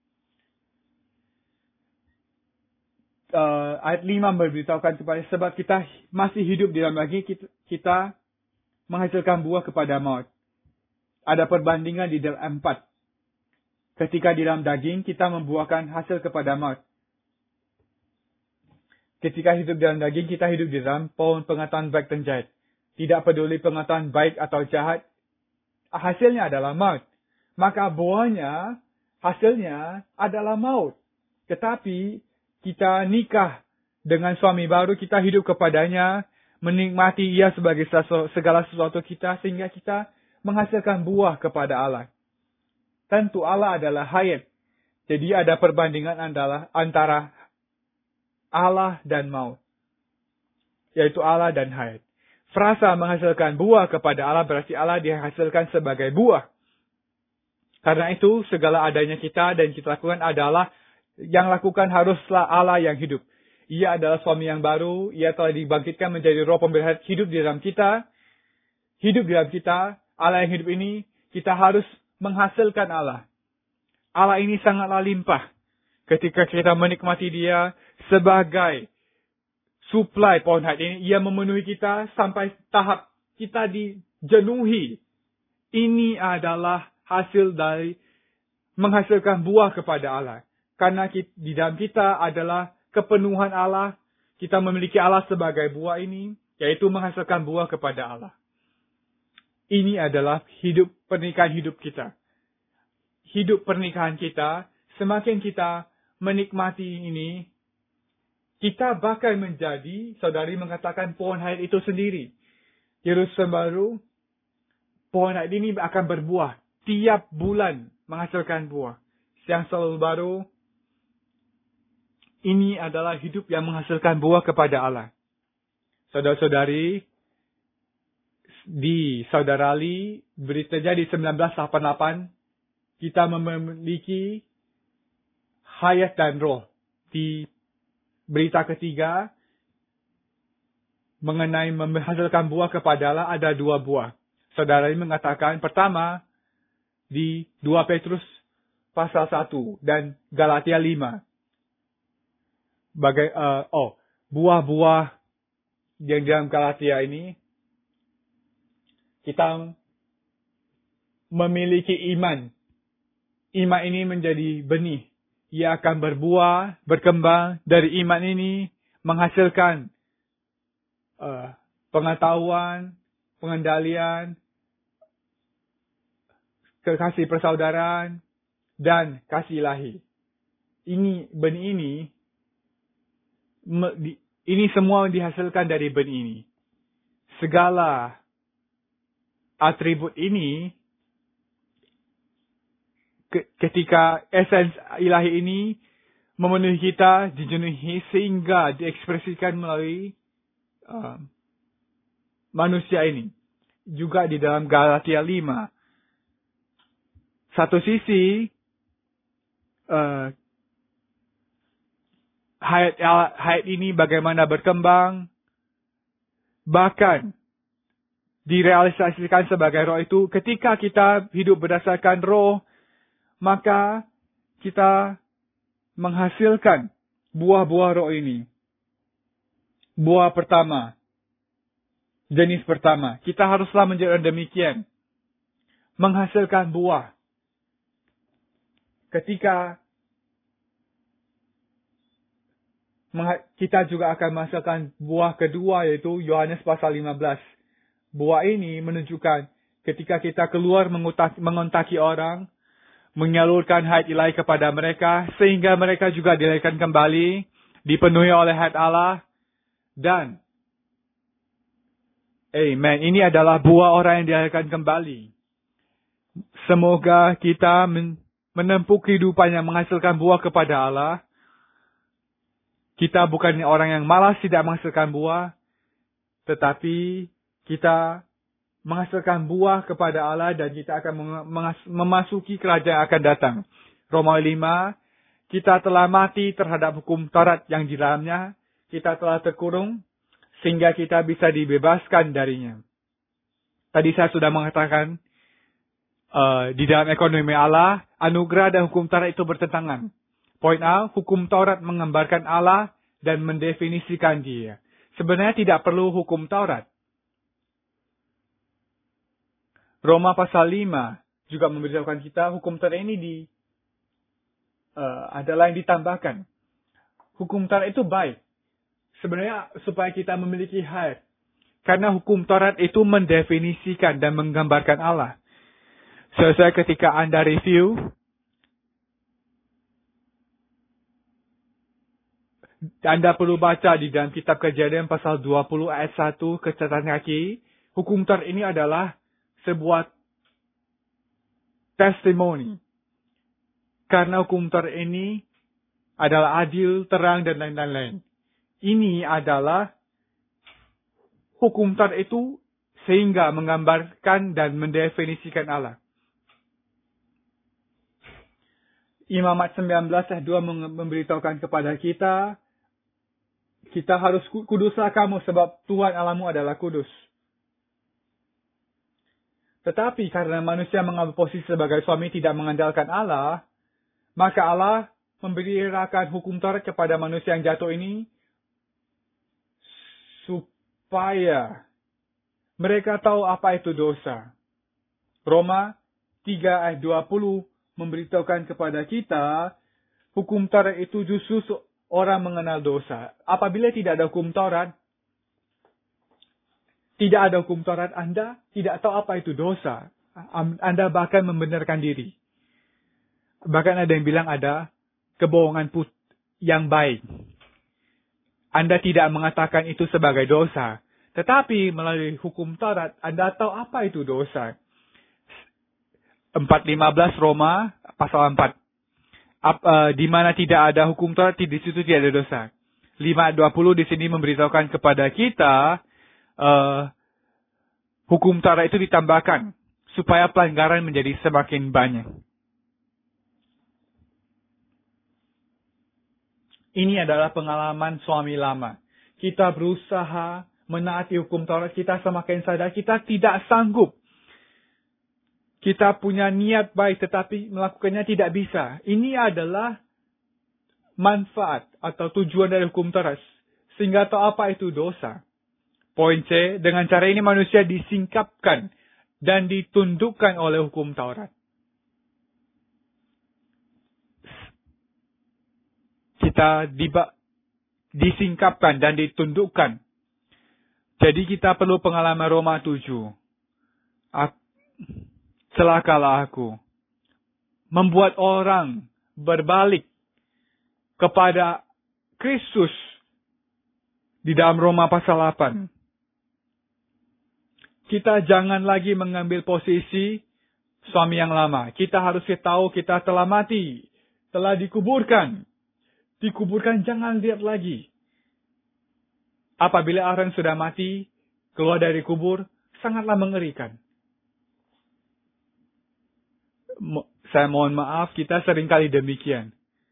Uh, ayat lima memberitahukan kepada sebab kita masih hidup di dalam daging, kita, kita menghasilkan buah kepada maut. Ada perbandingan di dalam empat. Ketika di dalam daging kita membuahkan hasil kepada maut. Ketika hidup di dalam daging kita hidup di dalam pohon pengetahuan baik dan jahat. Tidak peduli pengetahuan baik atau jahat, hasilnya adalah maut. Maka buahnya, hasilnya adalah maut. Tetapi kita nikah dengan suami baru, kita hidup kepadanya, menikmati ia sebagai segala sesuatu kita, sehingga kita menghasilkan buah kepada Allah. Tentu Allah adalah hayat. Jadi ada perbandingan adalah antara Allah dan maut. Yaitu Allah dan hayat. Frasa menghasilkan buah kepada Allah berarti Allah dihasilkan sebagai buah. Karena itu segala adanya kita dan kita lakukan adalah yang lakukan haruslah Allah yang hidup. Ia adalah suami yang baru. Ia telah dibangkitkan menjadi roh pemberi hidup di dalam kita. Hidup di dalam kita. Allah yang hidup ini, kita harus menghasilkan Allah. Allah ini sangatlah limpah. Ketika kita menikmati dia sebagai suplai pohon hayat ini, ia memenuhi kita sampai tahap kita dijenuhi. Ini adalah hasil dari menghasilkan buah kepada Allah. Karena di dalam kita adalah kepenuhan Allah. Kita memiliki Allah sebagai buah ini. Yaitu menghasilkan buah kepada Allah. Ini adalah hidup pernikahan hidup kita. Hidup pernikahan kita. Semakin kita menikmati ini. Kita bakal menjadi, saudari mengatakan pohon hayat itu sendiri. Yerusalem baru. Pohon hayat ini akan berbuah. Tiap bulan menghasilkan buah. Yang selalu baru. Ini adalah hidup yang menghasilkan buah kepada Allah. Saudara-saudari, di Saudara Ali, terjadi sembilan belas lapan puluh delapan, kita memiliki hayat dan roh. Di berita ketiga, mengenai menghasilkan buah kepada Allah, ada dua buah. Saudara Ali mengatakan, pertama, di dua Petrus pasal satu dan Galatia lima. Bagai, uh, oh, buah-buah yang dalam Galatia ini, kita memiliki iman. Iman ini menjadi benih. Ia akan berbuah, berkembang dari iman ini, menghasilkan uh, pengetahuan, pengendalian, kasih persaudaraan, dan kasih ilahi. Ini, benih ini, me, di, ini semua dihasilkan dari benih ini. Segala atribut ini, ketika esens ilahi ini memenuhi kita, dijenuhi sehingga diekspresikan melalui uh, manusia ini. Juga di dalam Galatia lima. Satu sisi, uh, hayat, hayat ini bagaimana berkembang, bahkan direalisasikan sebagai roh itu, ketika kita hidup berdasarkan roh, maka kita menghasilkan buah-buah roh ini. Buah pertama, jenis pertama. Kita haruslah menjadi demikian. Menghasilkan buah. Ketika kita juga akan menghasilkan buah kedua, yaitu Yohanes pasal lima belas. Buah ini menunjukkan ketika kita keluar mengontaki orang, menyalurkan hayat ilahi kepada mereka, sehingga mereka juga dilahirkan kembali, dipenuhi oleh hayat Allah, dan amen, ini adalah buah orang yang dilahirkan kembali. Semoga kita menempuh kehidupan yang menghasilkan buah kepada Allah. Kita bukan orang yang malas tidak menghasilkan buah, tetapi kita menghasilkan buah kepada Allah dan kita akan memasuki kerajaan yang akan datang. Roma lima, kita telah mati terhadap hukum Taurat yang di dalamnya, kita telah terkurung sehingga kita bisa dibebaskan darinya. Tadi saya sudah mengatakan, uh, di dalam ekonomi Allah, anugerah dan hukum Taurat itu bertentangan. Poin A, hukum Taurat menggambarkan Allah dan mendefinisikan Dia. Sebenarnya tidak perlu hukum Taurat. Roma pasal lima juga memberitahukan kita hukum Taurat ini di, uh, adalah yang ditambahkan. Hukum Taurat itu baik. Sebenarnya supaya kita memiliki hayat. Karena hukum Taurat itu mendefinisikan dan menggambarkan Allah. Selesai ketika Anda review, Anda perlu baca di dalam kitab Kejadian pasal dua puluh ayat satu ke catatan kaki. Hukum Taurat ini adalah sebuah testimoni. Karena hukum Taurat ini adalah adil, terang, dan lain-lain. Ini adalah hukum Taurat itu sehingga menggambarkan dan mendefinisikan Allah. Imamat sembilan belas ayat dua memberitahukan kepada kita, kita harus kuduslah kamu sebab Tuhan Allahmu adalah kudus. Tetapi karena manusia mengambil posisi sebagai suami tidak mengandalkan Allah, maka Allah memberikan hukum Taurat kepada manusia yang jatuh ini supaya mereka tahu apa itu dosa. Roma tiga ayat dua puluh memberitahukan kepada kita, hukum Taurat itu justru orang mengenal dosa. Apabila tidak ada hukum Taurat, tidak ada hukum Taurat, Anda tidak tahu apa itu dosa. Anda bahkan membenarkan diri. Bahkan ada yang bilang ada kebohongan put yang baik. Anda tidak mengatakan itu sebagai dosa. Tetapi melalui hukum Taurat, Anda tahu apa itu dosa. empat lima belas Roma pasal empat. Ap, uh, di mana tidak ada hukum Taurat, di situ tidak ada dosa. lima dua puluh di sini memberitahukan kepada kita, Uh, hukum Taurat itu ditambahkan supaya pelanggaran menjadi semakin banyak. Ini adalah pengalaman suami lama. Kita berusaha menaati hukum Taurat, kita semakin sadar kita tidak sanggup. Kita punya niat baik tetapi melakukannya tidak bisa. Ini adalah manfaat atau tujuan dari hukum Taurat. Sehingga tahu apa itu dosa. Poin C, dengan cara ini manusia disingkapkan dan ditundukkan oleh hukum Taurat. Kita diba, disingkapkan dan ditundukkan. Jadi kita perlu pengalaman Roma tujuh. Celakalah aku. Membuat orang berbalik kepada Kristus di dalam Roma pasal delapan. Kita jangan lagi mengambil posisi suami yang lama. Kita harus tahu kita telah mati. Telah dikuburkan. Dikuburkan, jangan lihat lagi. Apabila orang sudah mati, keluar dari kubur, sangatlah mengerikan. Mo- saya mohon maaf, kita seringkali demikian.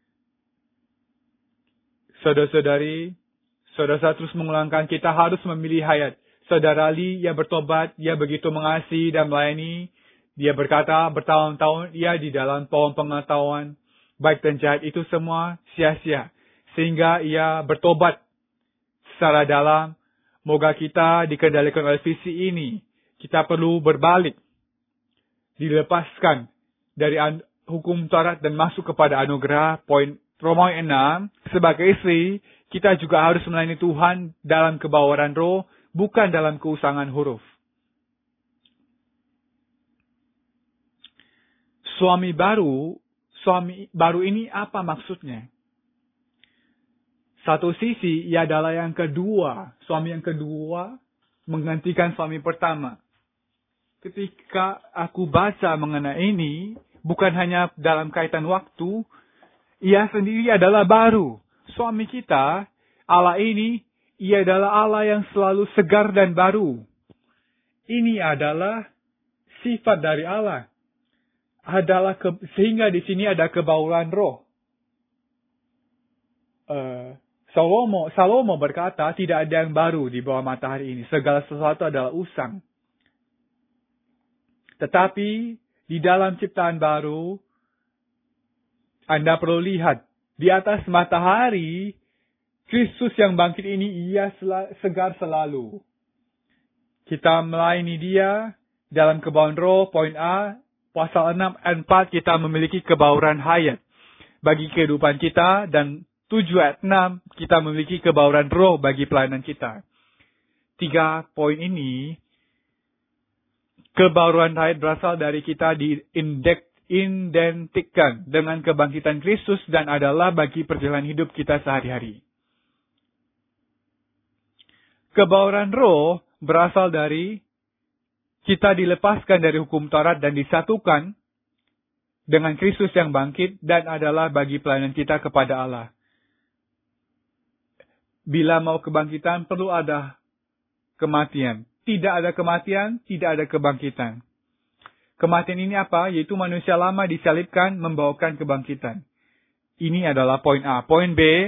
Saudara-saudari, saudara terus mengulangkan, kita harus memilih hayat. Saudara Ali, ia bertobat, ia begitu mengasihi dan melayani. Dia berkata, bertahun-tahun ia di dalam pohon pengetahuan. Baik dan jahat itu semua sia-sia. Sehingga ia bertobat secara dalam. Moga kita dikendalikan oleh visi ini. Kita perlu berbalik. Dilepaskan dari an- hukum Taurat dan masuk kepada anugerah. Poin Romawi enam. Sebagai istri, kita juga harus melayani Tuhan dalam kebawaran roh. Bukan dalam keusangan huruf. Suami baru. Suami baru ini apa maksudnya? Satu sisi, ia adalah yang kedua. Suami yang kedua menggantikan suami pertama. Ketika aku baca mengenai ini, bukan hanya dalam kaitan waktu, ia sendiri adalah baru. Suami kita, Allah ini, ia adalah Allah yang selalu segar dan baru. Ini adalah sifat dari Allah. Adalah ke, sehingga di sini ada kebauran roh. Uh, Salomo, Salomo berkata, tidak ada yang baru di bawah matahari ini. Segala sesuatu adalah usang. Tetapi, di dalam ciptaan baru, Anda perlu lihat, di atas matahari, Kristus yang bangkit ini, ia sel- segar selalu. Kita melayani dia dalam kebauran roh, poin A, pasal enam ayat empat, kita memiliki kebauran hayat bagi kehidupan kita, dan tujuh ayat enam, kita memiliki kebauran roh bagi pelayanan kita. Tiga poin ini, kebauran hayat berasal dari kita diidentikan dengan kebangkitan Kristus dan adalah bagi perjalanan hidup kita sehari-hari. Kebauran roh berasal dari kita dilepaskan dari hukum Taurat dan disatukan dengan Kristus yang bangkit dan adalah bagi pelayanan kita kepada Allah. Bila mau kebangkitan, perlu ada kematian. Tidak ada kematian, tidak ada kebangkitan. Kematian ini apa? Yaitu manusia lama disalibkan membawakan kebangkitan. Ini adalah poin A. Poin B,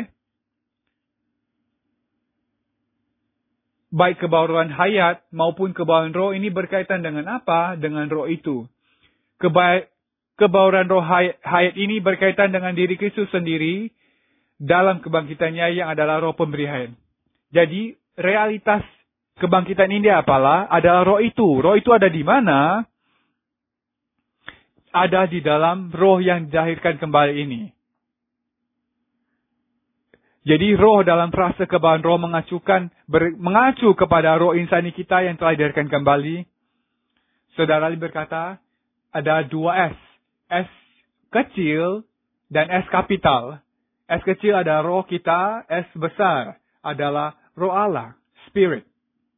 baik kebauran hayat maupun kebauran roh ini berkaitan dengan apa? Dengan roh itu. Keba- kebauran roh hay- hayat ini berkaitan dengan diri Kristus sendiri dalam kebangkitannya yang adalah roh pemberi hayat. Jadi, realitas kebangkitan ini apalah? Adalah roh itu. Roh itu ada di mana? Ada di dalam roh yang dilahirkan kembali ini. Jadi roh dalam frase kebauran roh mengacukan, ber, mengacu kepada roh insani kita yang telah dilahirkan kembali. Saudara Ali berkata, ada dua S. S kecil dan S kapital. S kecil adalah roh kita, S besar adalah roh Allah, Spirit.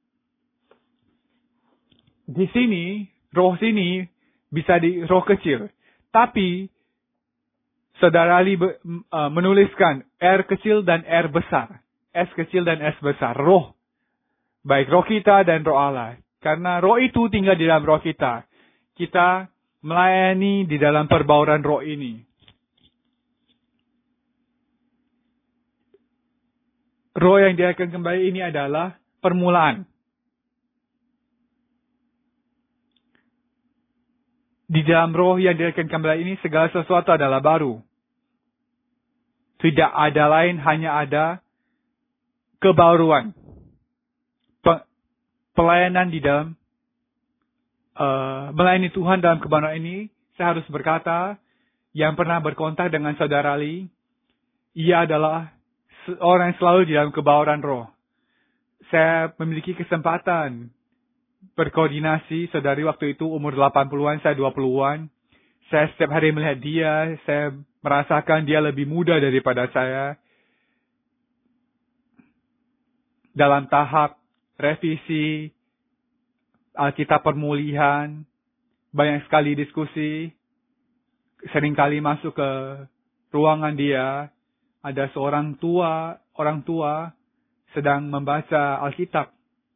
Di sini, roh sini bisa di roh kecil. Tapi, Saudara Ali be, uh, menuliskan R kecil dan R besar. S kecil dan S besar. Roh. Baik roh kita dan roh Allah. Karena roh itu tinggal di dalam roh kita. Kita melayani di dalam perbauran roh ini. Roh yang dilahirkan kembali ini adalah permulaan. Di dalam roh yang dilahirkan kembali ini segala sesuatu adalah baru. Tidak ada lain, hanya ada kebaruan. Pe- pelayanan di dalam, uh, melayani Tuhan dalam kebaruan ini, saya harus berkata, yang pernah berkontak dengan Saudara Lee, ia adalah orang yang selalu di dalam kebaruan roh. Saya memiliki kesempatan berkoordinasi, saudari waktu itu umur delapan puluhan, saya dua puluhan. Saya setiap hari melihat dia, saya merasakan dia lebih muda daripada saya. Dalam tahap revisi, Alkitab permulihan, banyak sekali diskusi, seringkali masuk ke ruangan dia, ada seorang tua, orang tua sedang membaca Alkitab.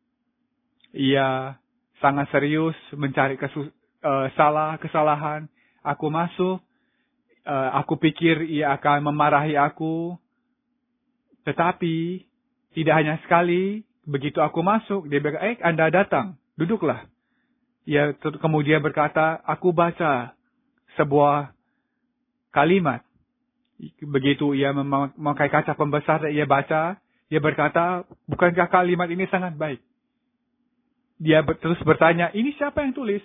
Ia sangat serius mencari kesus- uh, salah kesalahan. Aku masuk, uh, aku pikir ia akan memarahi aku. Tetapi tidak hanya sekali, begitu aku masuk, dia berkata, eh Anda datang, duduklah. Ia kemudian berkata, aku baca sebuah kalimat. Begitu ia memakai kaca pembesar, ia baca, dia berkata, bukankah kalimat ini sangat baik? Dia terus bertanya, ini siapa yang tulis?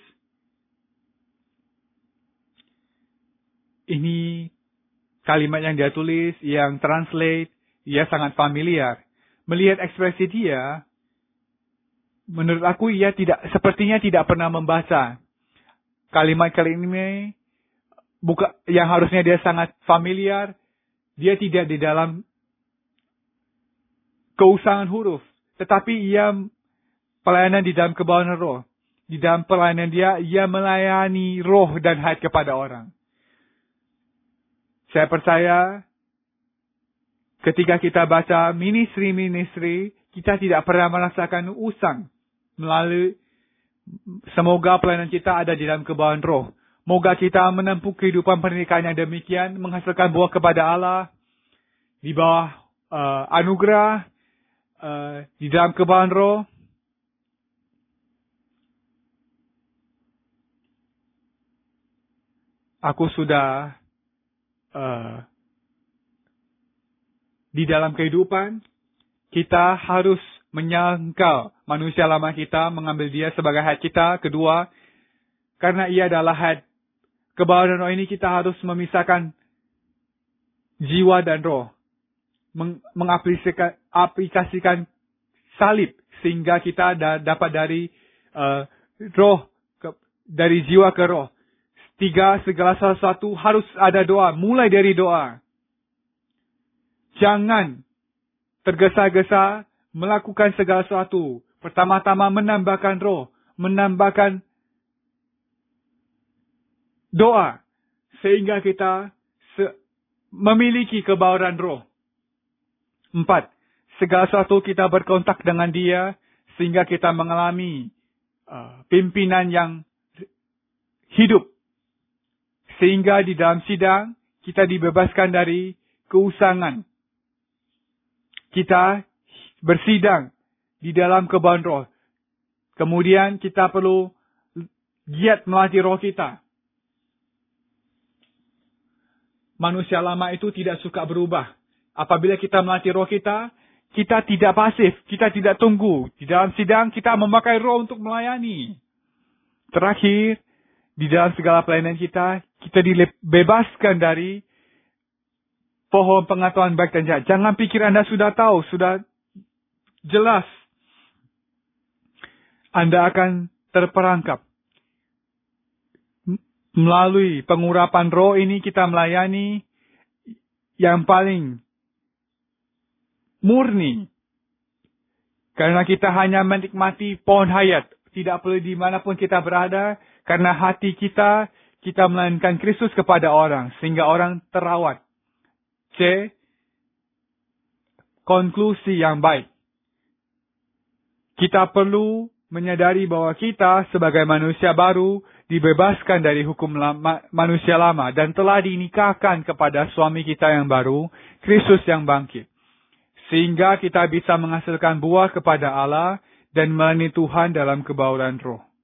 Ini kalimat yang dia tulis, yang translate, ia sangat familiar. Melihat ekspresi dia, menurut aku ia tidak, sepertinya tidak pernah membaca kalimat-kalimat ini. Buka, yang harusnya dia sangat familiar, dia tidak di dalam keusangan huruf. Tetapi ia pelayanan di dalam kebawahan roh. Di dalam pelayanan dia, ia melayani roh dan hati kepada orang. Saya percaya, ketika kita baca ministry-ministry, kita tidak pernah merasakan usang. Melalui, semoga pelayanan kita ada di dalam kebawahan roh. Moga kita menempuh kehidupan pernikahan yang demikian, menghasilkan buah kepada Allah, di bawah uh, anugerah, uh, di dalam kebawahan roh. Aku sudah uh, di dalam kehidupan, kita harus menyangkal manusia lama kita, mengambil dia sebagai head kita. Kedua, karena ia adalah head kebawahan roh ini, kita harus memisahkan jiwa dan roh. Meng, mengaplikasikan aplikasikan salib, sehingga kita da, dapat dari uh, roh, ke, dari jiwa ke roh. Tiga, segala sesuatu harus ada doa. Mulai dari doa. Jangan tergesa-gesa melakukan segala sesuatu. Pertama-tama menambahkan roh. Menambahkan doa. Sehingga kita se- memiliki kebawahan roh. Empat, segala sesuatu kita berkontak dengan dia. Sehingga kita mengalami uh, pimpinan yang hidup. Sehingga di dalam sidang, kita dibebaskan dari keusangan. Kita bersidang di dalam kebawahan roh. Kemudian kita perlu giat melatih roh kita. Manusia lama itu tidak suka berubah. Apabila kita melatih roh kita, kita tidak pasif, kita tidak tunggu. Di dalam sidang, kita memakai roh untuk melayani. Terakhir, di dalam segala pelayanan kita, kita dibebaskan dari pohon pengetahuan baik dan jahat. Jangan pikir Anda sudah tahu, sudah jelas. Anda akan terperangkap. Melalui pengurapan roh ini kita melayani yang paling murni. Karena kita hanya menikmati pohon hayat. Tidak perlu dimanapun kita berada. Karena hati kita, kita melayanikan Kristus kepada orang. Sehingga orang terawat. C. Konklusi yang baik. Kita perlu menyadari bahwa kita sebagai manusia baru dibebaskan dari hukum lama, manusia lama dan telah dinikahkan kepada suami kita yang baru, Kristus yang bangkit. Sehingga kita bisa menghasilkan buah kepada Allah dan melayani Tuhan dalam kebauran roh.